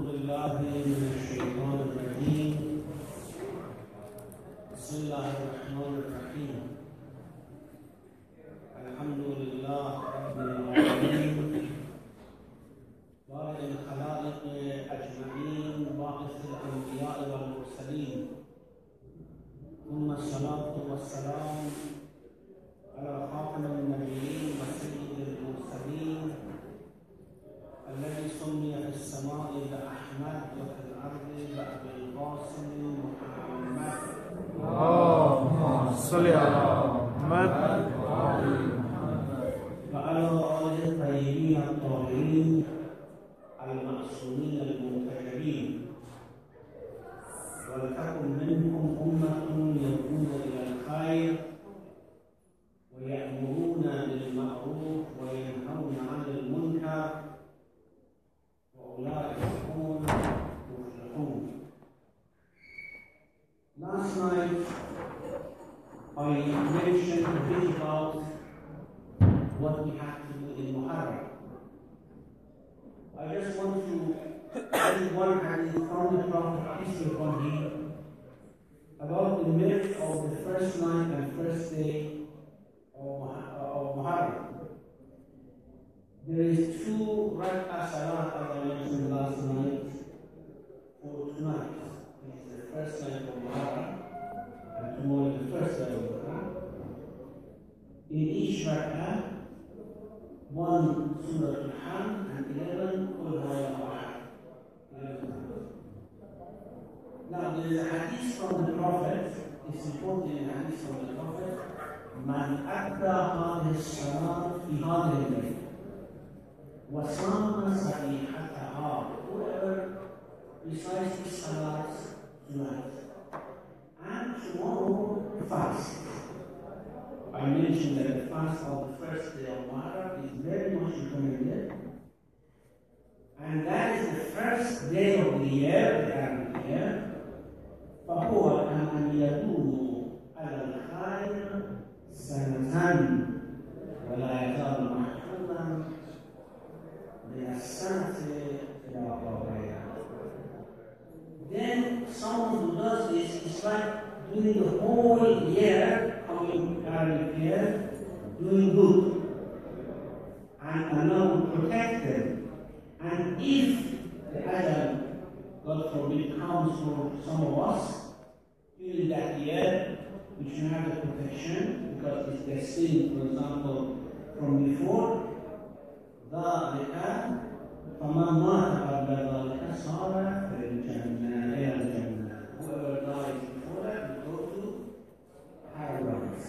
بالله من الشيطان الرجيم. بسم الله الرحمن الرحيم. الحمد لله رب العالمين، بارئ الخلائق أجمعين، باعث الأنبياء والمرسلين، ثم الصلاة والسلام على خاتم النبيين وسيد المرسلين الذي سمي في السماء بأحمد وفي الأرض بأبي القاسم محمد. اللهم صل على محمد وعلى آله الطيبين الطاهرين المعصومين المنتجبين. ولتكن منهم أمة يدعون إلى الخير ويأمرون بالمعروف وينهون عن المنكر وأولئك هم المفلحون. Last night I mentioned a bit about what we have to do in Muharram. I just want to read one hadith from the Prophet, peace be upon him, about the merit of the first night and first day of Muharram. There is two rak'ah salat, as I mentioned last night, for tonight. It is the first night of Muharram, and tomorrow is the first day of Muharram. In each rak'ah, one Surah Al-Hamd and 11 Qul Huwallahu Ahad. Now there is a hadith from the Prophet, it's important in a hadith from the Prophet, Man adda hadhihi as-salat fi hadhihi al-layl wa sama sabihataha. Whoever recites this salat tonight and tomorrow fast. I mentioned that the fast of the first day of Muharram is very much recommended, and that is the first day of the year, the Arabic year. فهو كمن يدوم على الخير سنة ولا يزال محفوظا من السنة إلى غيرها. Then someone who does this is like doing the whole year, coming Arabic year, doing good, and Allah will protect them. And if the ajal, God forbid, comes for some of us during that year, we should have the protection because it's destined, for example, from before. ذَلِكَ فَمَنْ مَاتَ قَبْلَ ذَلِكَ صَارَ فِي الْجَنَّةِ إِلَى الْجَنَّةِ. Whoever dies before that will go to paradise.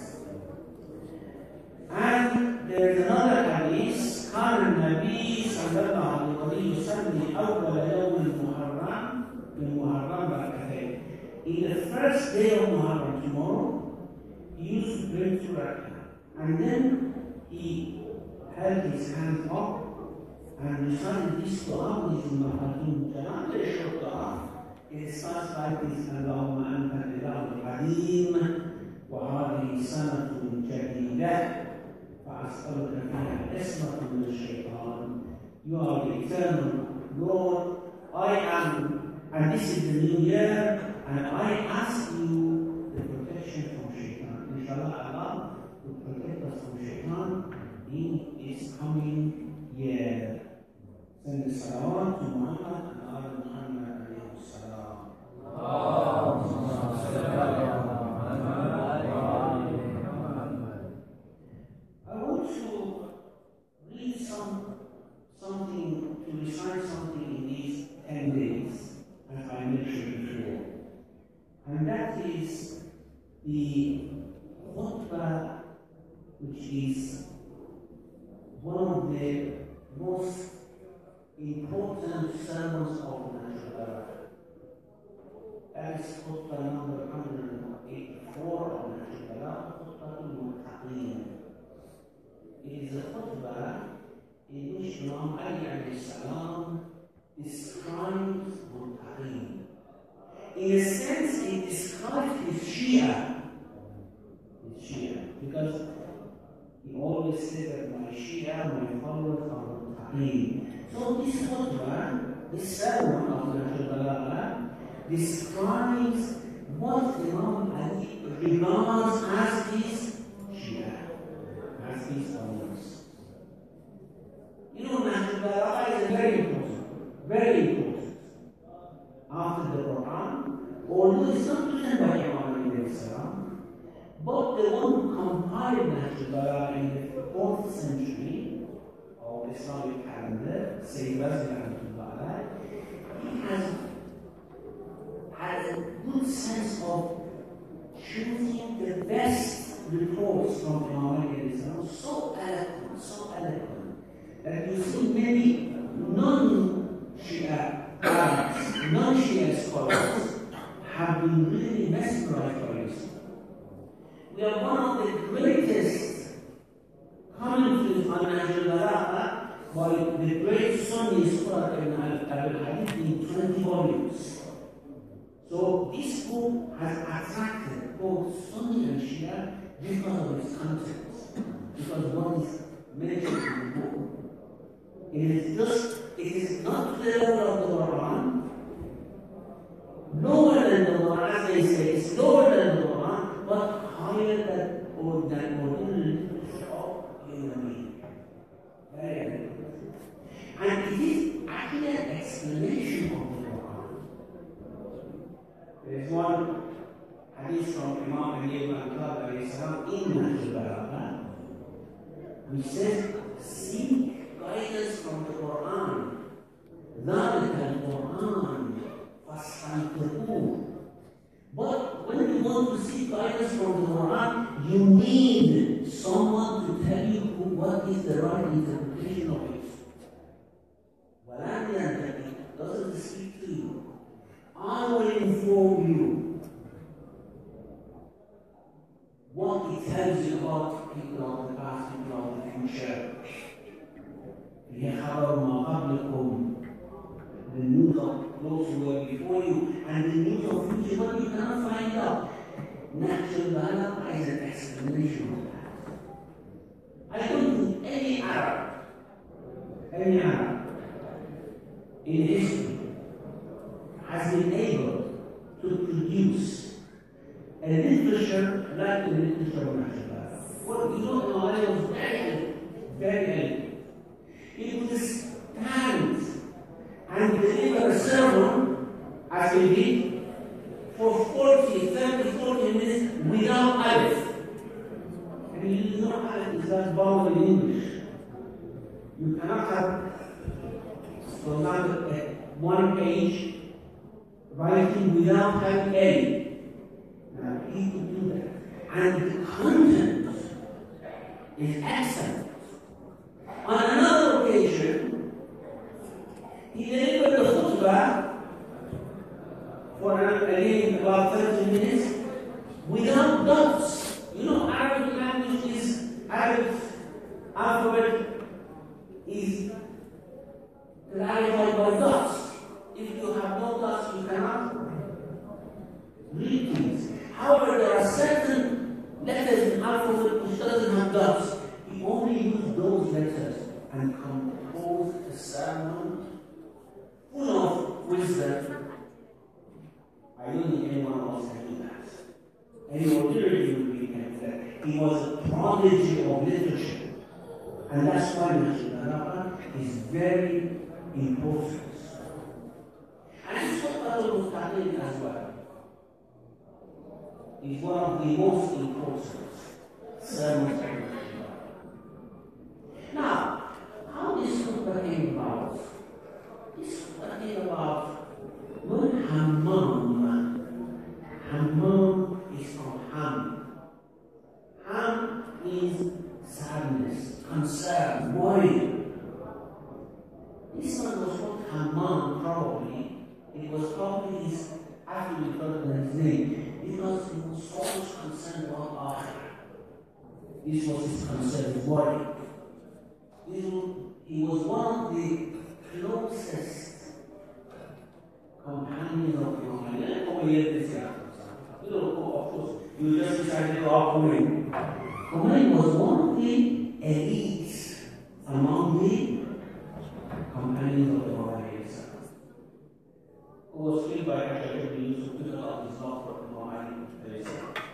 And there is another hadith, كان النبي صلى الله عليه وسلم أول يوم المحرم بالمحرم ركعتين. In the first day of Muharram, tomorrow, he used to pray 2 rak'ah, and then he held his hands up and recited this dua, which is Mahatim Jalan, very short dua. It starts like this: Allahumma anta al-ilahu al-qadim wa hadhihi sanatun jadidah فأسألك فيها عصمة من الشيطان. You are the eternal Lord. I am, and this is the new year, and I ask you the protection from Shaitan. Inshallah, Allah will protect us from Shaitan in this coming year. Send the salawat to Muhammad and Allah Muhammad alayhi salam. To recite something in these 10 days, as I mentioned before, and that is the khutbah, which is one of the most important sermons of Nahjul Balagha. That is khutbah number 184 of Nahjul Balagha, Khutbatul Muttaqeen. It is a khutbah in which Imam Ali alayhi salam describes Muttaqeen. In a sense, he describes his Shia, because he always said that my Shia, my followers are Muttaqeen. So this khutbah, this sermon of Nahjul Balagha describes what Imam Ali regards as his Shia, as his followers. You know, Nahjul Balagha is very important, very important. After the Quran, although it's not written by Imam Ali salam, but the one who compiled Nahjul Balagha in the 4th century of Islamic calendar, Sayyid Razi Rahmatullah, he has a good sense of choosing the best reports from Imam Ali salam, so eloquent, that you see many non-Shia non-Shia scholars have been really mesmerized by this. We are one of the greatest commentaries on Nahjul Balagha by the great Sunni scholar Ibn al-Hadith in 20 volumes. So this book has attracted both Sunni and Shia because of its content, because what is mentioned in the book. It is not the level of the Quran, lower than the Quran, as they say, it's lower than the Quran, but higher than ordinary human being. Very good. And it is actually an explanation of the Quran. There is one hadith from Imam Ali ibn Abi Talib in Nahjul Balagha, which says, seek guidance from the Quran. ذَلِكَ الْقُرْآنِ فَاسْتَمْتِعُوهُ. But when you want to seek guidance from the Quran, you need someone to tell you what is the right interpretation of it. وَلَا doesn't speak to you. I will inform you what it tells you about people of the past, people of the future. يَخَبَرُ مَا قَبْلِكُمْ, the news of those who were before you, and the news of future, but you cannot find out. Nahjul Balagha is an explanation of that. I don't think any Arab in history has been able to produce a literature like the literature of Nahjul Balagha. What you know, Imam Ali was very elegant. He would stand and deliver a sermon, as we did, for 30, 40 minutes without alif. And you know alif is not vowel in English. You cannot have, for example, one page writing without having A. Now, he could do that. And the content is excellent. On another occasion, he delivered the khutbah for again about 30 minutes without dots. You know, Arabic language is, Arabic alphabet is clarified by dots. If you have no dots, you cannot read things. However, there are certain letters in alphabet which doesn't have dots. He only used those letters and composed a sermon full of wisdom. I don't think anyone else can do that. Any ordinary human being can do that. He was a prodigy of literature. And that's why Nahjul Balagha is very important. And it's what Al-Mustaqim as well. It's one of the most important sermons. Now, how this khutbah came about? This khutbah came about when Hammam is from Ham. Ham is sadness, concern, worry. This man was called Hammam probably. It was probably his actually because of his name, because he was so much concerned about Akhirah. This was his concern, his worry. He was one of the closest companions of Imam Ali. Of course, you just decided to go out Khomeini. Khomeini was one of the elites among the companions of Imam Ali. by Hajjaj ibn Yusuf took out his love for Imam Ali.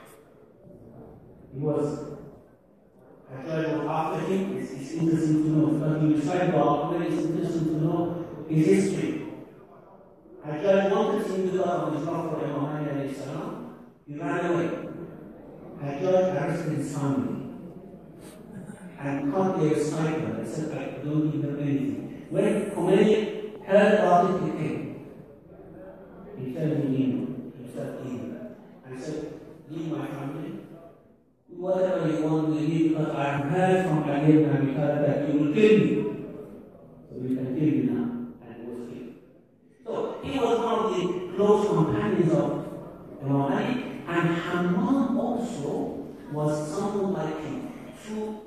He was Hajjaj was after him. It's interesting to know. But you decide about when it's interesting to know his history. Hajjaj wanted him to go out his love for Imam Ali. He ran away. Hajjaj arrested his family and caught their sniper and said, I don't give them anything. When Khomeini heard about it, he came. He turned himself in and said, leave my family. Whatever you want to leave, because I have heard from Ali ibn Abi Talib that you will kill me. So you can kill me now. And he was killed. So he was one of the close companions of Imam Ali. And Hammam also was someone like him. So,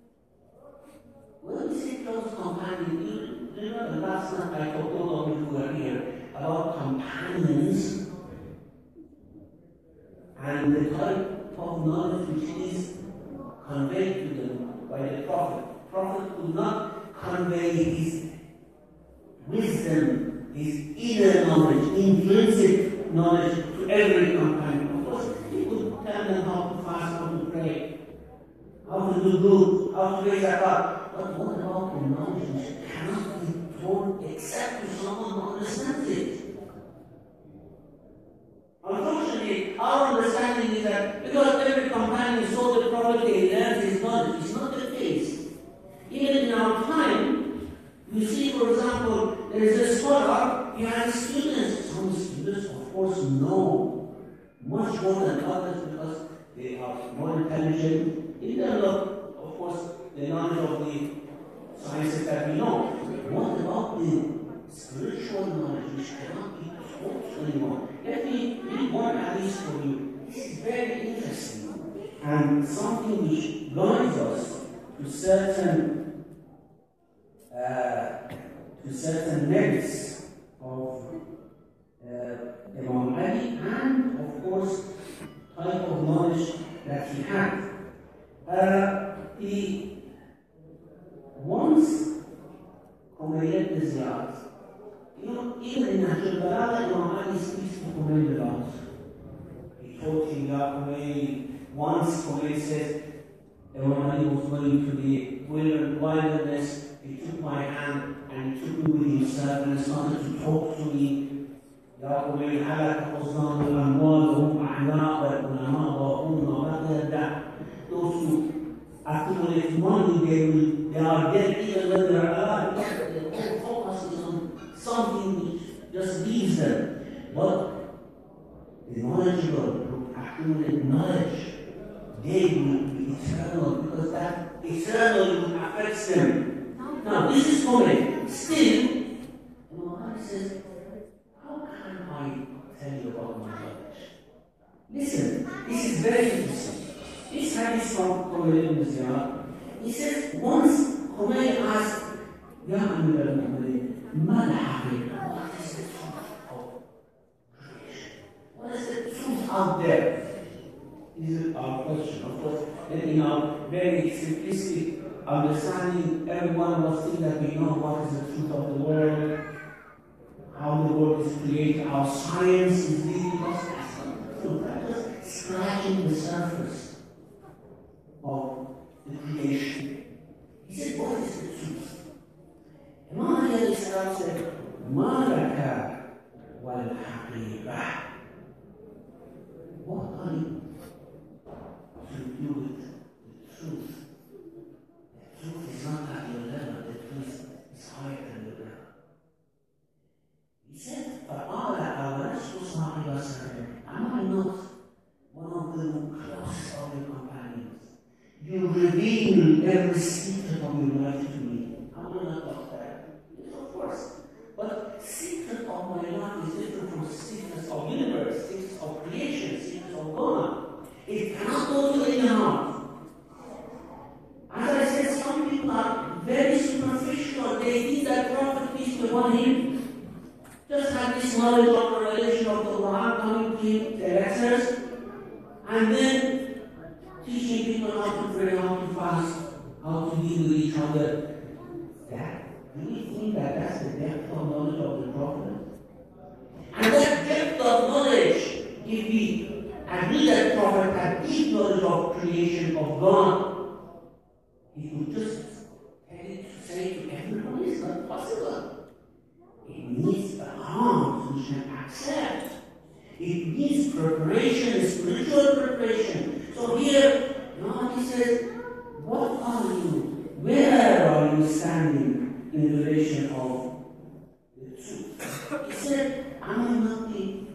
when we say close companion, you know the last night I told all of you who were here about companions and the type of knowledge which is conveyed to them by the Prophet. The Prophet could not convey his wisdom, his inner knowledge, intrinsic knowledge to every companion. Tell them how to fast, how to pray, how to do good, how to raise a God. But what about the knowledge which cannot be told except to someone who understands it? Unfortunately, our understanding is that because every companion saw the Prophet, they learned his knowledge. It's not the case. Even in our time, you see, for example, there is a scholar, he has students. Some students, of course, know much more than others because they are more intelligent in terms of course, the knowledge of the sciences that we know. What about the spiritual knowledge which cannot be taught to anyone? Let me read one hadith for you. This is very interesting and something which guides us to certain merits of Imam Ali and of course type of knowledge that he had. He once Khomeini Ziyad, you know, even in Nahjul Balagha, Imam Ali speaks to Khomeini a lot. He told him that Khomeini, once Khomeini said, Imam Ali was going to the wilderness, he took my hand and he took me with himself and started to talk to me. يقول هلك حصان الأموال وهم أحياء والعلماء ضاعون وما that. Those who accumulate money, they are dead even when they are alive. Their whole focus is on something which just leaves them. But the knowledgeable who accumulate knowledge, they will be eternal because that eternally affects them. Now this is Khomeini. Still, Muhammad says, I tell you about my knowledge. Listen, this is very interesting. This hadith from Khomeini Ziyad. He says, once Khomeini asked, Ya Amir al-Mu'minin, ma al-haqiqa? What is the truth of creation? What is the truth out there? This is our question. Of course, in our very simplistic understanding, everyone of us think that we know what is the truth of the world, how the world is created, how science is leading us. So that is scratching the surface of the creation. He said, what is the truth? Imam Ali said, Ma laka wal haqiqah. What are you to do with the truth? The truth is not at your level, the truth is higher than your level. He said, فَقَالَ أَوَلَسْتُ صَاحِبَ سَرٍ. Am I not one of the closest of your companions? You reveal every secret of your life to me. I will not talk that. Yes, of course. But secret of my life is different from secrets of universe, secrets of creation, secrets of God. It cannot go to any heart. As I said, some people are very superficial. They think that Prophet peace be upon him just had this knowledge of the revelation of the Quran coming to him, the lectures, and then teaching people how to pray, how to fast, how to deal with each other. Do you think that that's the depth of knowledge of the Prophet? And that agree that the Prophet had deep knowledge of creation of God, he could just tell it to say to everyone, it's not possible. It needs a heart which can accept. It needs preparation, spiritual preparation. So here, God, he says, what are you? Where are you standing in relation of the truth? He said, I am not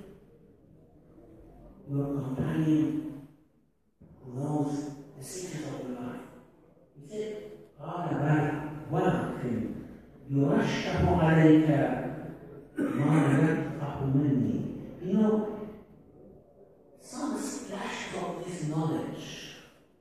your companion who knows the secret of your life. He said, قال بلى ولكن يرشح عليك ما يقطع مني. You know, some splashes of this knowledge,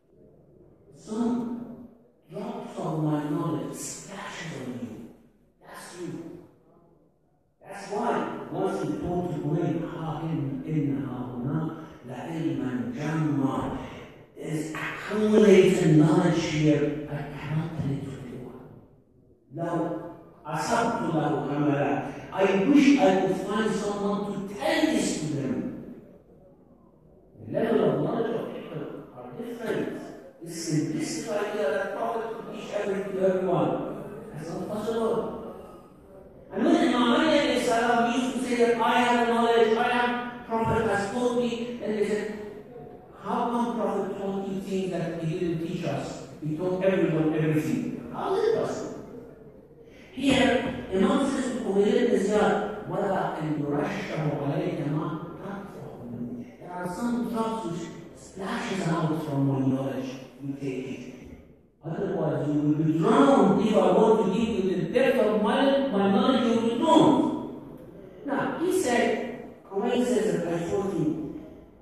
some drops of my knowledge splashes on you. That's you. That's why once he told to Quraysh, إِنَّهَا هُنَا لَعِلْمًا جَمًّا. There's accumulated knowledge here. I cannot tell it to anyone. Now, أَصَبْتُ لَهُ عَمَلًا. I wish I could find someone to tell this to them. The level of knowledge of people are different. This simplistic idea that Prophet could teach everything to everyone. That's not possible. And when Imam Ali used to say that I have the knowledge, Prophet has told me, and they said, how come Prophet told you things that he didn't teach us? He told everyone everything. How is it possible? Here, Imam says to Qubayl ibn Ziyad, وَلَكِنْ يُرَشَّهُ عَلَيْكَ مَا تَطْفُحُ مِنْهِ. There are some drops which splashes out from my knowledge. You take it. Otherwise, you will be drowned. If I want to give you the depth of my knowledge, you will be drowned. Now, he said, Qubayl says in verse 14,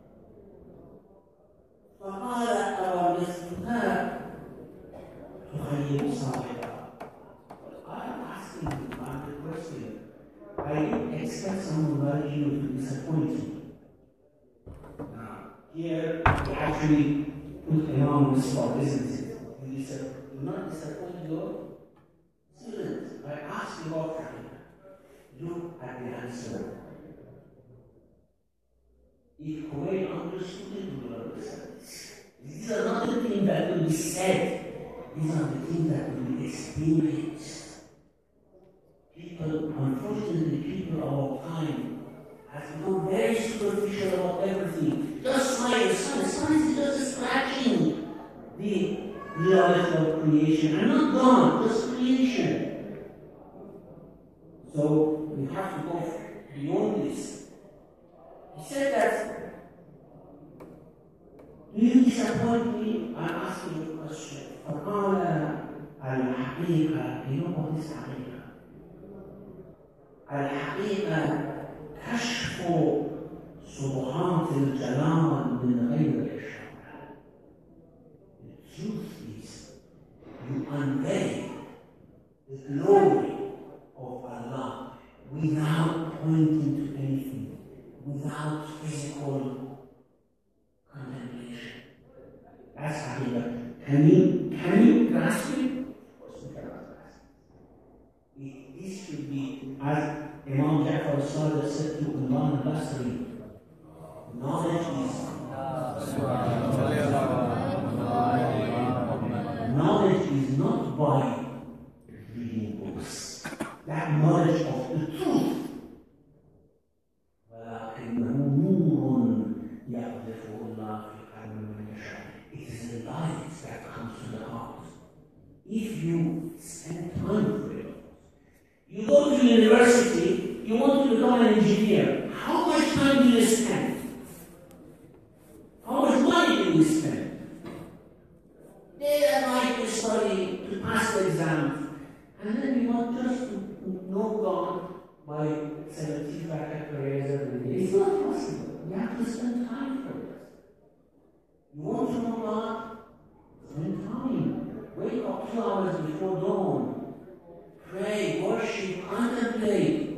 فَقَالَ أَوَلِسْتُكَا تُخَيِّبُ صَاحِبًا. I'm asking you, I'm the question. I didn't expect someone like you to disappoint me. Now, here, we actually put Imam on the spot, isn't it? He said, do not disappoint your students. I asked you about Quran. Look at the answer. If Qubayl understood it, we will understand this. These are not the things that will be said. These are the things that will be experienced. People, unfortunately, people of our time have become very superficial about everything. Just like science is just scratching the reality of creation. And not God, just creation. So we have to go beyond this. He said that, do you disappoint me? I'm asking you a question. فقال الحقيقة, you know what is حقيقة? الحقيقة كشف سبحات الجلال من غير إشارة. The truth is, you unveil the glory of Allah without pointing to anything, without physical contemplation. That's حقيقة. Can you grasp it? Of course we cannot grasp it. This should be, as Imam Ja'far al-Sadiq said to Imam al-Basri, knowledge is not by reading books. That knowledge of the truth. وَلَكِنَّهُ نُورٌ يَقْذِفُهُ اللَّهُ فِي قَلْبِ مَنْ يَشَاءُ. It is the light that comes to the heart. If you spend time for it, you go to university, you want to become an engineer. How much time do you spend? How much money do you spend? Day and night you study to pass the exams. And then you want just to know God by 75 prayers every day. It's not possible. You have to spend time for it. You want to know God? Spend time. Wake up 2 hours before dawn. Pray, worship, contemplate.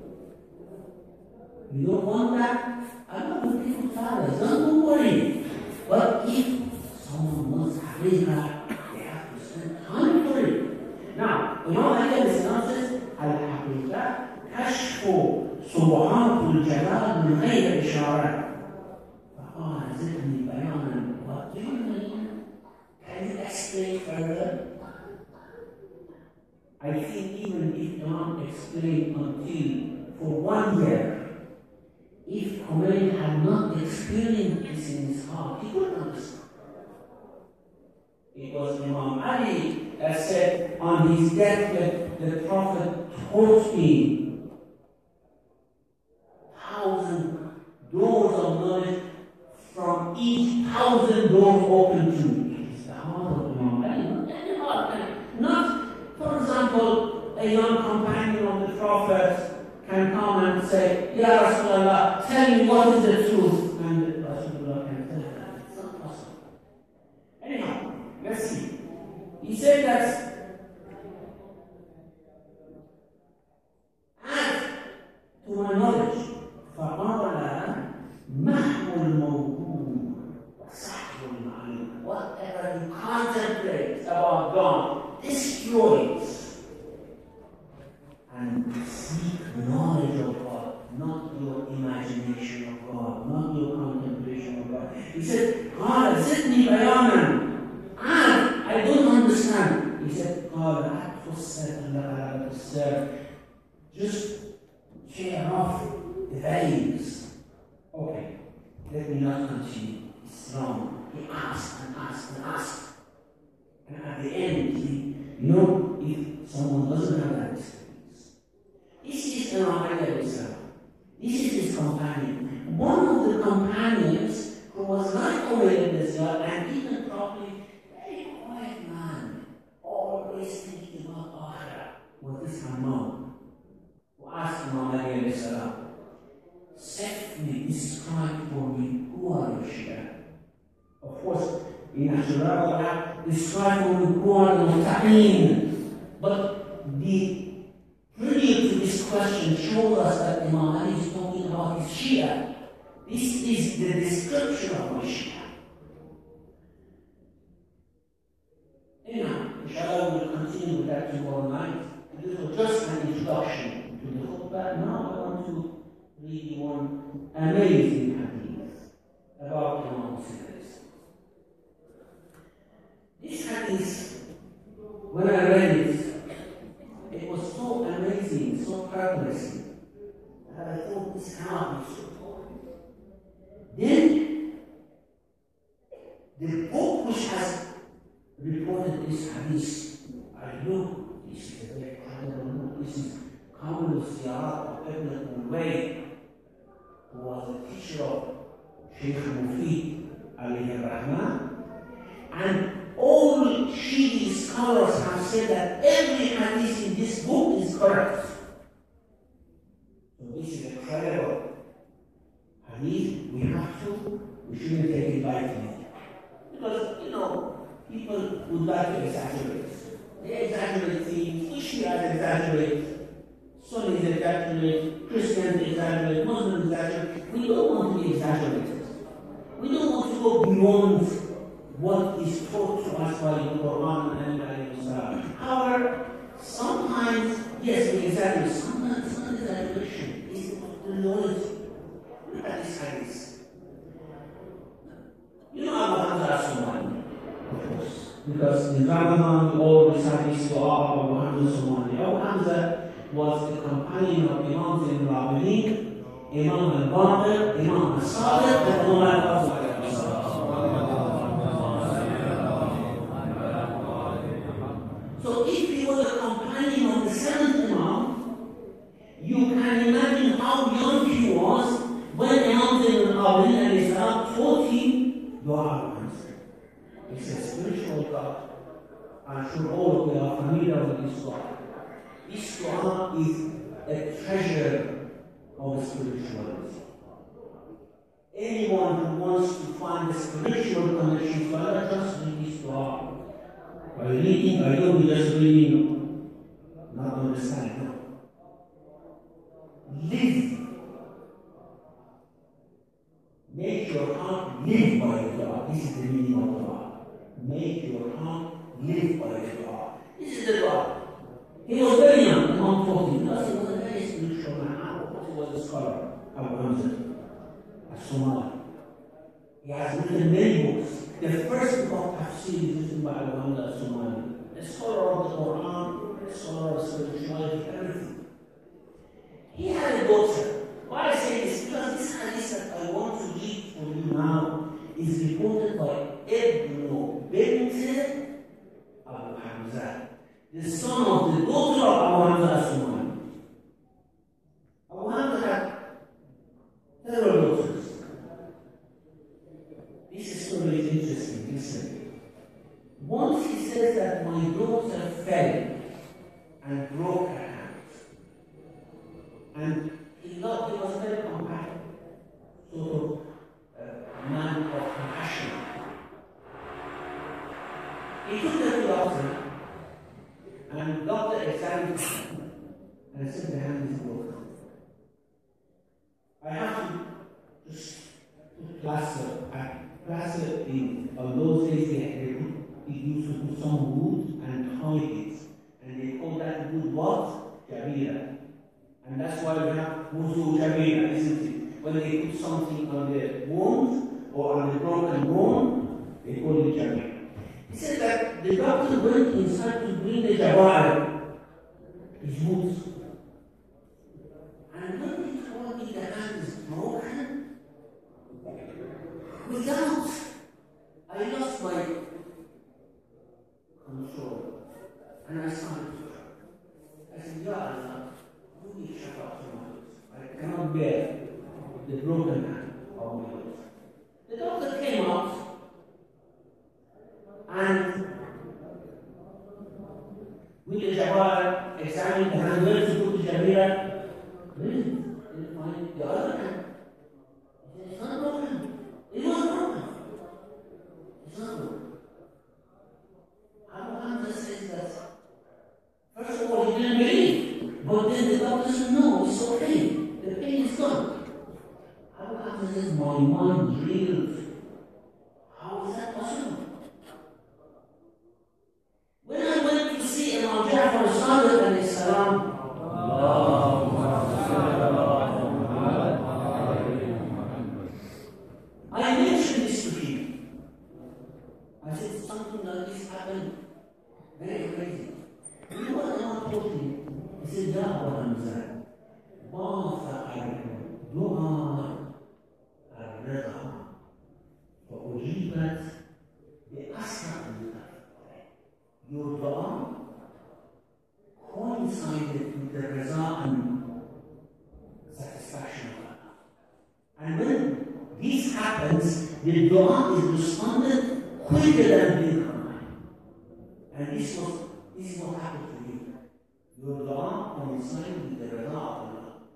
You don't want that? I'm not going to give you fathers. Don't worry. But if someone wants haqiqah, they have to spend time for it. Now, Imam Ali says, al-haqiqah kashfu subhat al-jalal min ghayr isharat. فقال زدني بيانا. What do you mean? Can you explain further? I think even if Imam explained until for 1 year, if Khomeini had not experienced this in his heart, he couldn't understand. It was Imam Ali that said on his deathbed, the Prophet taught me 1,000 doors of knowledge, from each 1,000 doors open to me. It's the heart of Imam Ali, not any heart. Not, for example, a young companion of the Prophet can come and say, Ya Rasulullah, tell me what is the truth. And Rasulullah can tell him. It's not possible. Anyhow, let's see. He said that, add to my knowledge, فَقَالَ مَحْوُ الْمَوْضُوعِ وَسَحْوُ الْمَعْلُومِ. Whatever you contemplate about God, destroy it. And seek knowledge of God, not your imagination of God, not your contemplation of God. He said, قال زدني بيانا. I don't understand. He said, قال أتفسر لك تفسر. Just tear off the veils. Okay, let me not continue. It's wrong. He asked and asked and asked. And at the end, if someone doesn't have that experience, this is Imam Ali. This is his companion. One of the companions who was not aware of this God and even probably very quiet man, always thinking about Akhirah, was this Hammam, who asked Imam Ali, "Set describe for me who are your Shia." Of course, in Ashura, describe for me who are the Muttaqeen. But the prelude to this question shows us that Imam Ali is talking about his Shia. This is the description of my Shia. Anyhow, inshallah, we'll continue with that tomorrow night. This was just an introduction to the khutbah. Now I want to read you one amazing hadith about Imam Hussein. This hadith, when I read it was so amazing, so perplexing, that I thought this cannot be so. Then, the book which has reported this hadith, I look, this is a very credible book. This is Kamil al-Siyarat of Ibn al-Way, who was the teacher of Shaykh Mufid alayhi rahman. And all Shi'i scholars have said that every hadith in this book is correct. So this is a credible hadith. We shouldn't take it lightly. Because, people would like to exaggerate. They exaggerate things, Shiites exaggerate, Sunnis exaggerate, Christians exaggerate, Muslims exaggerate. We don't want to be exaggerated. We don't want to go beyond what is taught to us by the Quran and Alayhi. However, sometimes, yes, we exaggerate. Sometimes it's not exaggeration. It's the knowledge. Look at this hadith. You know Abu Hamza as-Somali, of course. Because in Ramadan, we all recite this dua of Abu Hamza as-Somali. Abu Hamza was the companion of Imam Zayn al-Abidin, Imam al-Baqir, Imam al-Sadiq, and Imam al-Qasr. So if he was a companion of the seventh Imam, you can imagine how young he was when Imam Zayn al-Abidin taught him dua al-Hamza. It's a spiritual God. I'm sure all of you are familiar with this dua. This dua is a treasure of spirituality. Anyone who wants to find a spiritual connection to Allah, just read this dua. By reading, I don't just reading, not understand. No. Live. Make your heart live by the dua. This is the meaning of dua. Make your heart live by the dua. This is the dua. He was very young, Imam taught him, because he was a very spiritual man. He was a scholar, Abu Hamza, as-Somali. He has written many books. The first book of tafsir is written by Abu Hamza al-Somali, a scholar of the Quran, a scholar of spirituality, everything. He had a daughter. Why I say this? Because this hadith that I want to read for you now is reported by Ibn bint Abu Hamza, the son of the daughter of Abu Hamza al-Somali. Abu Hamza had several daughters. This story is interesting. Listen. Once he says that my daughter fell and broke her hand. And he was very compassionate, sort of man of compassion. He took her to the doctor, and the doctor examined her and said the hand is broken. I have to just put plaster in. On those days they used to put some wood and tie it, and they call that wood what? Jabira. And that's why we have wudu jabira, isn't it? When they put something on the wound or on the broken bone, they call it jabira. He said that the doctor went inside to bring the jabira, his wounds. And when he told me the hand is broken, without, I lost my control. And I started to cry. I said, Ya Allah, I cannot bear the broken hand of my daughter. The doctor came out and with the Jabbar examined the hand, where to put the Jabira. Didn't find the other hand. He said, it's not broken. It was broken. It's not broken. Abu Hamza says that, first of all, he didn't believe. But then the doctor said, no, it's okay. The pain is gone. Abu Hamza says, my mind reeled. How is that possible? When I went to see Imam Ja'far Sadiq alayhi salam, I mentioned this to him. I said, something like this happened. Very crazy. You know what Imam told him? He said, Ya Abu Hamza, ما فعل دعاء الرضا وأجيبت بأسرع من ذلك. Your dua coincided with the raza and satisfaction of Allah. And when this happens, the dua is responded quicker than being combined. And this is what happened to you. Your dua coincides with the rida of Allah.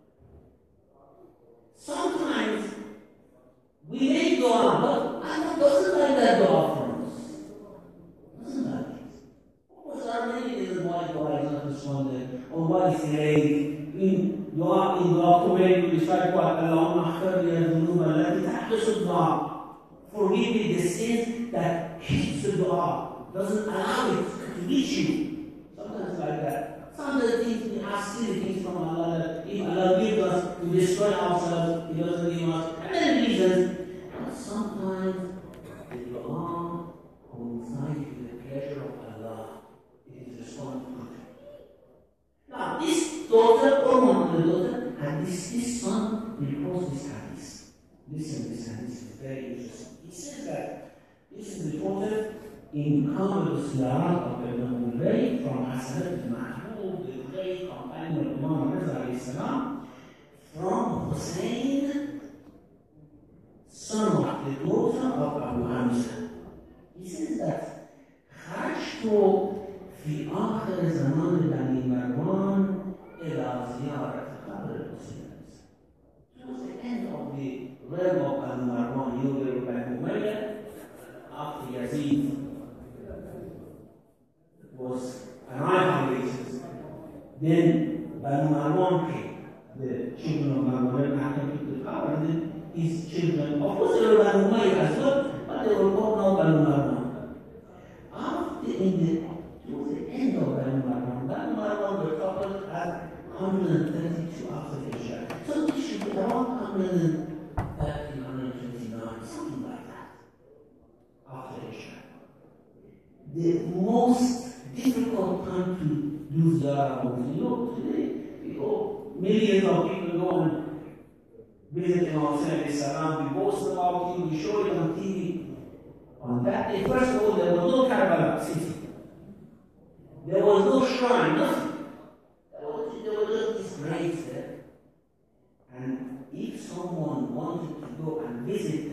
Sometimes we make dua, but Allah doesn't like that dua from us. Doesn't like it. Of course, there are many reasons why dua is not responded, or why it's delayed. In dua Kuwait, we recite what? Allahumma akhfir li al-dhunub allati tahbisu dua. Forgive me the sins that keeps the dua, doesn't allow it to reach you. Sometimes like that. Some of the things we ask silly things from Allah that if Allah gives us to destroy ourselves, He doesn't give us. And many reasons. But sometimes the dua coincides with the pleasure of Allah. It is responded to. Now, this daughter or one of the daughter and this son reports this hadith. Listen, this hadith is very interesting. He says that this is reported in Kamil al-Siyarat of Ibn Ubayy from Hasan al-Mahmud, the great companion of Imam Rizal alayhi salam, from Hussein, son of the daughter of Abu Hamza. He says that خرجت في آخر زمان بني مروان إلى زيارة قبر الحسين. Towards the end of the realm of Banu Marwan, you know, Banu Umayyah, after Yazid was annihilated, then Banu Marwan came. The children of Marwan after took the power, and then his children, of course they were Banu Umayyah as well, but they were called now Banu Marwan. Towards the end of Banu Marwan were coupled at 132 after the Hijrah. So it should be around 130, 129, something like that. the most difficult time to do ziyarah was. You know, today, millions of people go and visit Imam Hussein alayhi salam. We post about him, we show it on TV. On that day, first of all, there was no Karbala city. There was no shrine, nothing. There were just these graves there. And if someone wanted to go and visit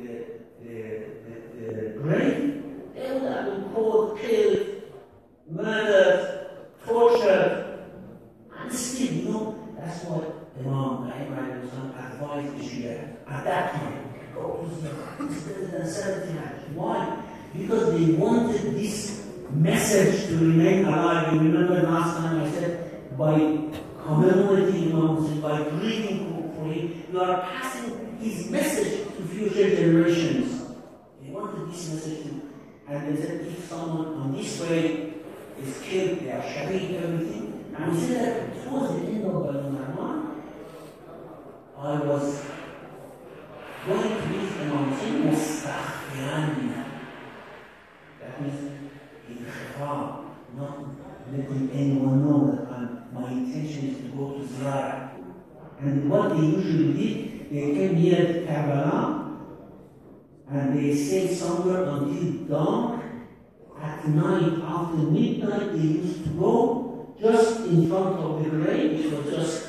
the grave, they would have been caught, killed, murdered, tortured. And still, you know, that's what Imam Ibrahim advised the Shia at that time. Go to the Why? Because they wanted this message to remain alive. You remember last time I said, by commemorating Imam Hussein, by grieving for him, you are passing his message to future generations. They wanted this message to, and they said, if someone on this way is killed, they are shaheed, everything. And we said that towards the end of Banu Marwan, I was going to visit Imam Hussein mustakhfiran. That means in khifar, not letting anyone know that my intention is to go to Ziyarah. And what they usually did, they came near to Karbala and they stayed somewhere until dawn. At night, after midnight, they used to go just in front of the grave, which was just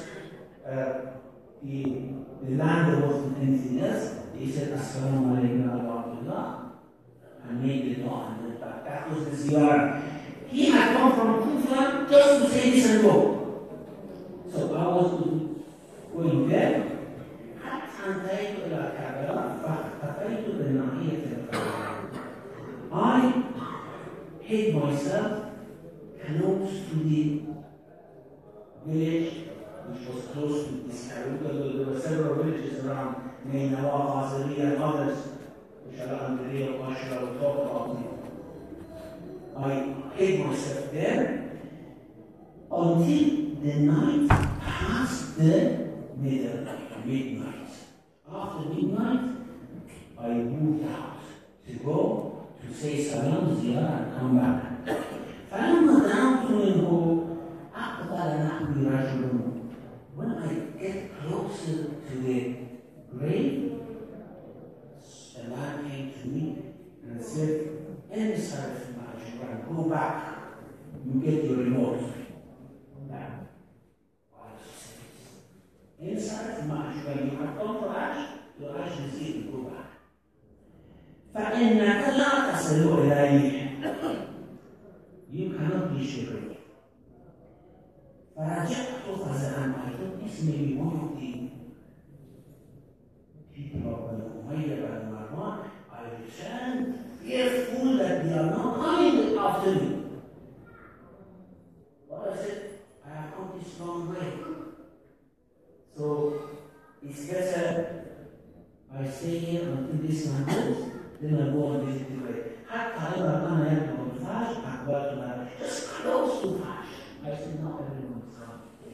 the land that wasn't anything else. They said, Assalamu alaikum wa rahmatullah, and made the dua and went back. That was the Ziyarah. He had come from Kufa just to say this and go. So I was going there. I hid myself close to the village which was close to this Karuka. There were several villages around Nainawa, Khazari, and others, which Alhamdulillah, Mashra will talk about. I hid myself there until the night past the midnight. After midnight, I moved out to go to say salam, ziyarah, and come back. فلما دعوت منه أقبل نحوي رجل. When I get closer to the grave, a man came to me and said, "Inside go back. You get your remote." Now, inside when you have come for Hajj, your Hajj is here to go back. فإنك لا تصل إليه. You cannot reach the grave. فرجعت فزعا. I thought this may be one of the people of Banu Umayyah, Banu Marwan. I returned fearful that they are not coming after me. But I said, I have come this long way. So it's better I stay here until this man goes, then I go and visit the grave. Just close to Fajr. I said, not everyone is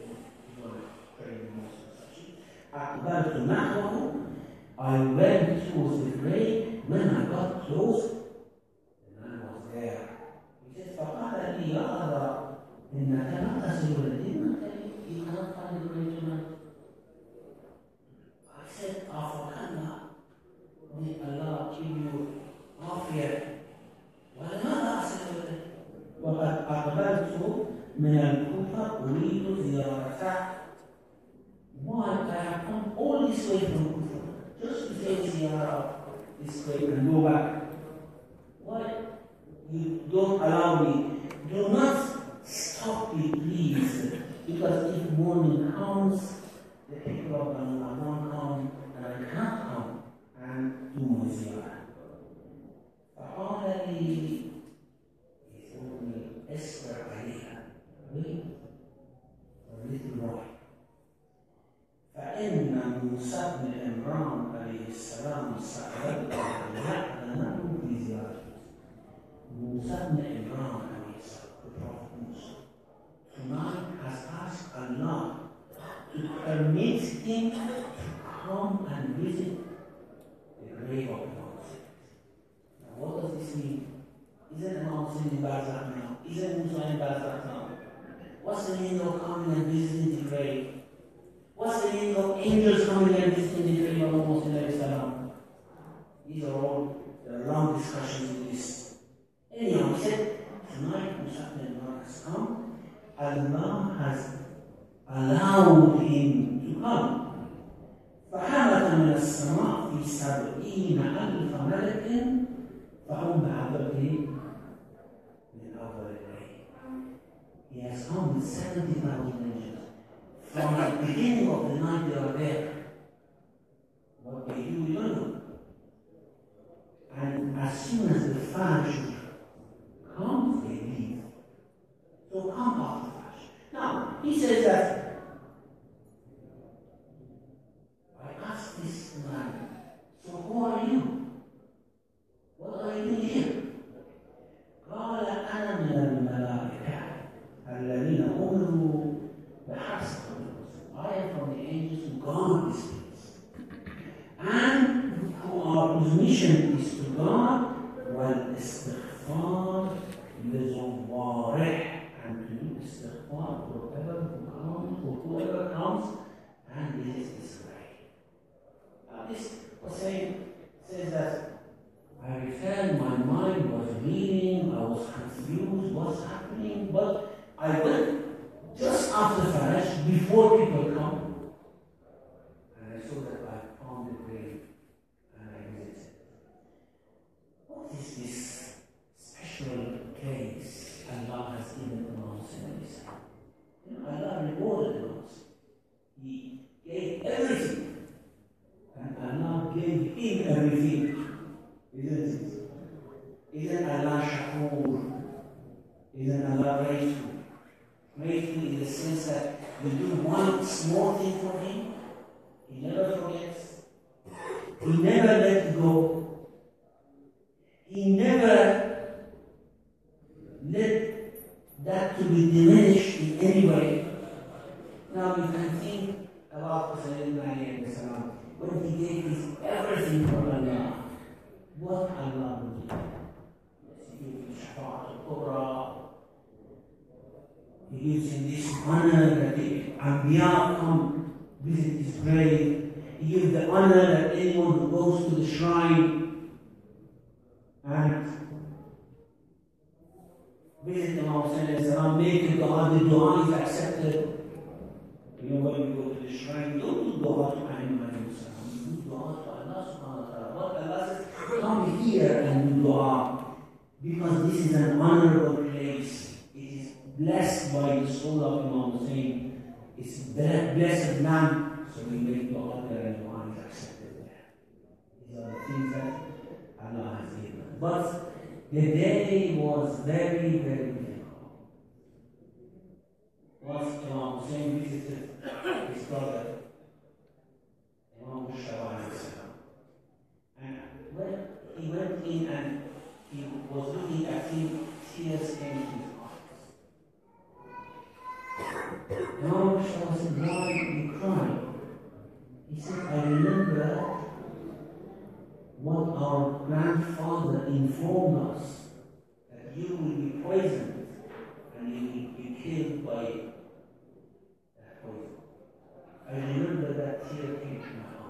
coming. I went towards the grave. When I got close, the man was there. He said, فَقَالَ لِي يَا أَبَا إِنَّكَ لَا تَصِلُ إِلَيْهِ. You cannot find the grave tonight. I said, أَفَكَلَّا. May Allah give you عافية. ولماذا أصل إليه؟ وقد أقبلت من الكوفة أريد زيارته. Why I have come all this way from Kufa just to say ziyarah this way and go back? Why you don't allow me? Do not stop me, please, because if morning comes, the people of Banu Marwan come and I cannot come and do my ziyarah. فقال لي, he told me, اصبر عليها. Wait a little while. فإن موسى بن عمران عليه السلام سأله أن يأذن في زيارته. موسى بن عمران عليه السلام, the Prophet Musa, tonight has asked Allah to permit him to come and visit the grave of Imam Hussein. Now what does this mean? Isn't Imam Hussein What's the meaning of coming and visiting the grave? What's the meaning of angels coming and visiting the grave of Muhammad? These are all long discussions in this. Anyhow, he said, tonight Musa ibn has come. Allah has allowed him to come. فحمد من السماء في 70,000 ملك فهم بعذابه من أول الليل. He has come with 70,000 angels. From the beginning of the night they are there. What they do, we don't know. And as soon as the Fajr comes, they leave. So come after Fajr. Now, he says that this man. So who are you? What are you doing here? قال أنا من الملائكة الذين أمروا بحبس الرسل. I am from the angels who guard this place, and whose mission is to guard والاستغفار لزواره, and to do istighfar for whoever comes and visits this place. This was saying, says that I returned, my mind was reading, I was confused, what's happening, but I went just after Fajr, before people come, and I saw that I found the grave, and I visited. What is this special place Allah has given to Muhammad? Allah rewarded us. He gave everything. And Allah gave him everything, isn't it? Isn't Allah shakur? Isn't Allah grateful? Grateful in the sense that you do one small thing for him, he never forgets. He never let go. He never let that to be diminished in any way. Now you can think about Sayyidina Ali alayhi salam. When he gave his everything for Allah, what Allah would do? Yes, he gives him Shafa'at al-Kubra. He gives him this honor that the Anbiya come visit his grave. He gives the honor that anyone who goes to the shrine and visit the Muhammad, make the dua is accepted. You know, when you go to the shrine, don't do dua to Muhammad. Come here and do dua, because this is an honorable place. It is blessed by the soul of Imam Hussein. It's blessed land, so we make dua there and dua is accepted there. These are the things that Allah has given. But the day was very, very difficult. Once Imam Hussein visited his brother, Imam Mushtawa, and when he went in and he was looking at him, tears came to his eyes. Imam Mushtawa said, why are you crying? He said, I remember what our grandfather informed us, that you will be poisoned and you will be killed by that poison. I remember that tear came to my eyes.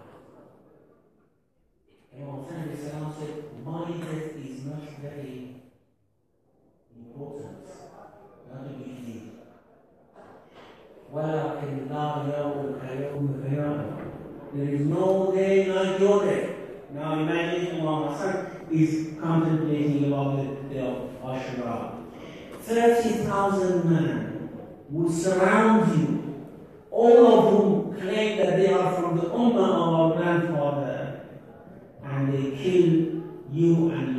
Imam Hussein said, my death is not very important, not a big deal. ولكن لا يوم كيوم القيامة. There is no day like your day. Now imagine Imam Hassan is contemplating about the day of Ashura. 30,000 men will surround you, all of whom claim that they are from the Ummah of our grandfather, and they kill you and